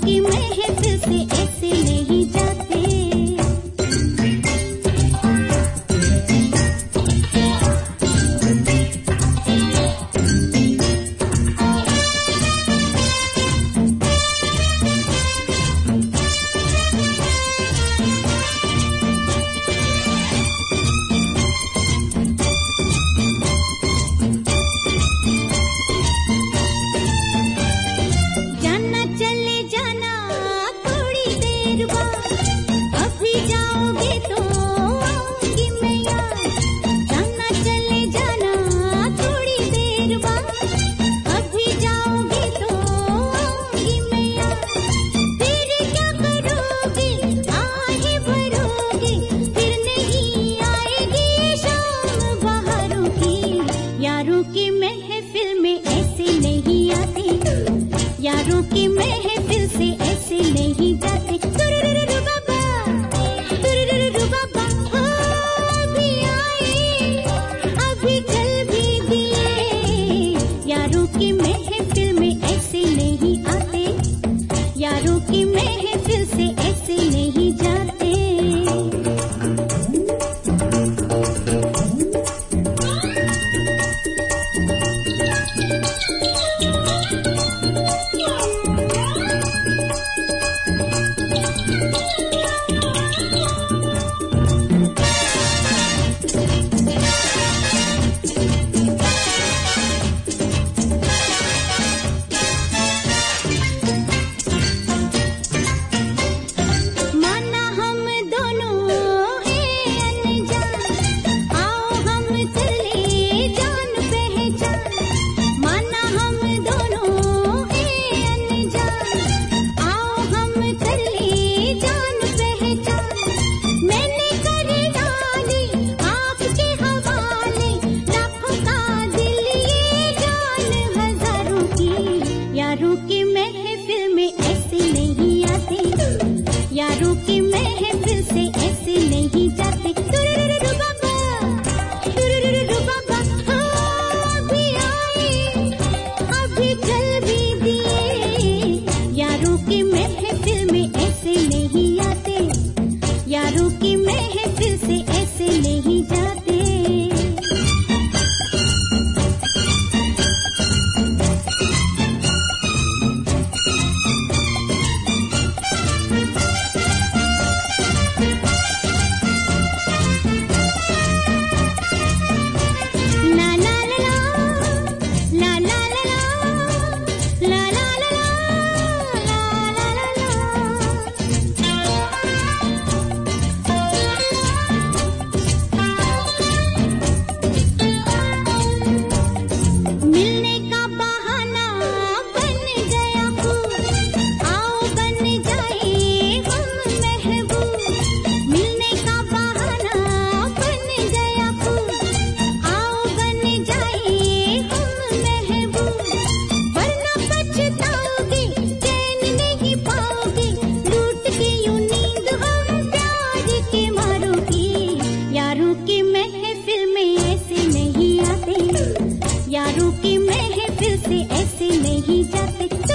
की महफिल से ऐसे नहीं जाते। यारों की महफिल में ऐसे नहीं आते, यारों की महफिल से ऐसे नहीं जाते। तुरुरुरु बाबा, तुरुरुरु बाबा, हो अभी आए, अभी चल भी दिए। यारों की महफिल में ऐसे नहीं आते, यारों की महफिल से ऐसे नहीं जाते। यारों की महफिल में ऐसे नहीं आते, यारों की महफिल से ऐसे नहीं जाते। तुरुरुरु बाबा, तुरुरुरु बाबा, हो अभी आए, अभी चल भी दिए। यारों की महफिल में ऐसे नहीं आते, यारों की महफिल से ऐसे नहीं जाते। यारों की महफिल में ऐसे नहीं आते, यारों की महफिल से ऐसे नहीं जाते।